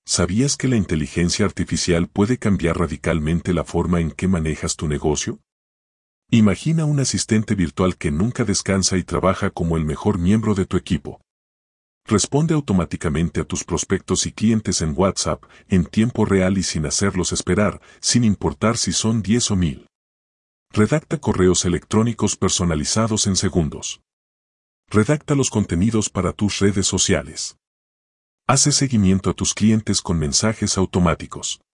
¿Sabías que la inteligencia artificial puede cambiar radicalmente la forma en que manejas tu negocio? Imagina un asistente virtual que nunca descansa y trabaja como el mejor miembro de tu equipo. Responde automáticamente a tus prospectos y clientes en WhatsApp, en tiempo real y sin hacerlos esperar, sin importar si son 10 o 1000. Redacta correos electrónicos personalizados en segundos. Redacta los contenidos para tus redes sociales. Hace seguimiento a tus clientes con mensajes automáticos.